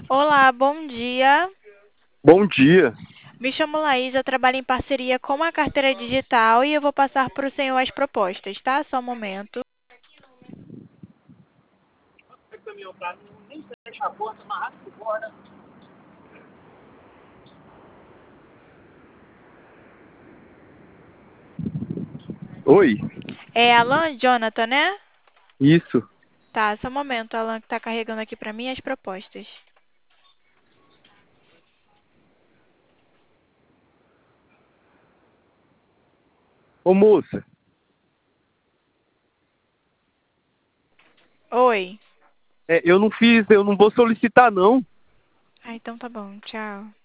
Olá, bom dia. Bom dia. Me chamo Laís, eu trabalho em parceria com a carteira digital e eu vou passar para o senhor as propostas, tá? Só um momento. Oi, É Alan Jonathan, né? isso. Tá, só um momento, Alan, que tá carregando aqui para mim as propostas. Ô moça, Oi. eu não vou solicitar não. Ah, então tá bom, tchau.